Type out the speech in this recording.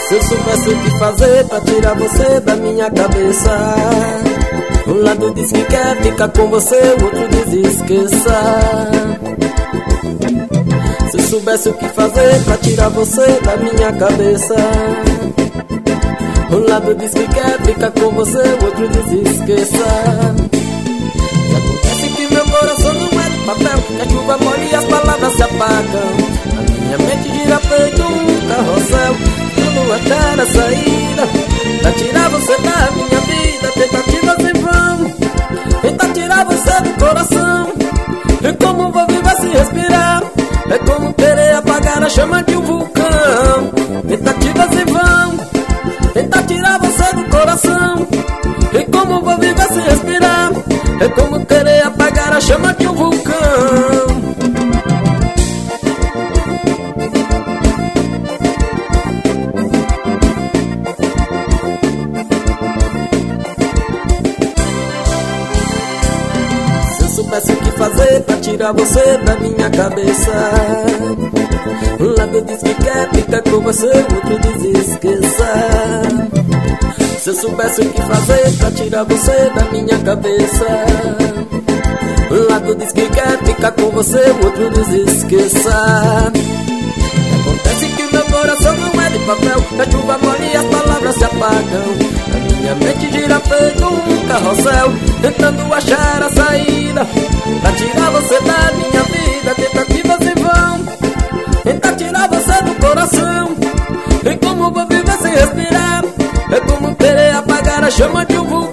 Se eu soubesse o que fazer pra tirar você da minha cabeça. Um lado diz que quer ficar com você, o outro diz esqueça. Se eu soubesse o que fazer pra tirar você da minha cabeça. Um lado diz que quer ficar com você, o outro diz esqueça. E acontece que meu coração não é de papel, que a chuva molha e as palavras se apagam. A minha mente gira feito um carrossel, quando achar a saída pra tirar você da minha vida. Tentativas em vão, tentar tirar você do coração. E como vou viver sem respirar? É como querer apagar a chama de um vulcão. Tentativas em vão, tentar tirar você do coração. E como vou viver sem respirar? É como querer apagar a chama de um vulcão. Se eu soubesse o que fazer pra tirar você da minha cabeça. Um lado diz que quer ficar com você, o outro diz esqueça. Se eu soubesse o que fazer pra tirar você da minha cabeça. Um lado diz que quer ficar com você, o outro diz esqueça. Acontece que meu coração não é de papel, que a chuva molha e as palavras se apagam. A minha mente gira feito um carrossel, tentando achar a saída pra tirar você da minha vida. Tentativas em vão, tentar tirar você do coração. E como vou viver sem respirar? É como querer apagar a chama de um vulcão.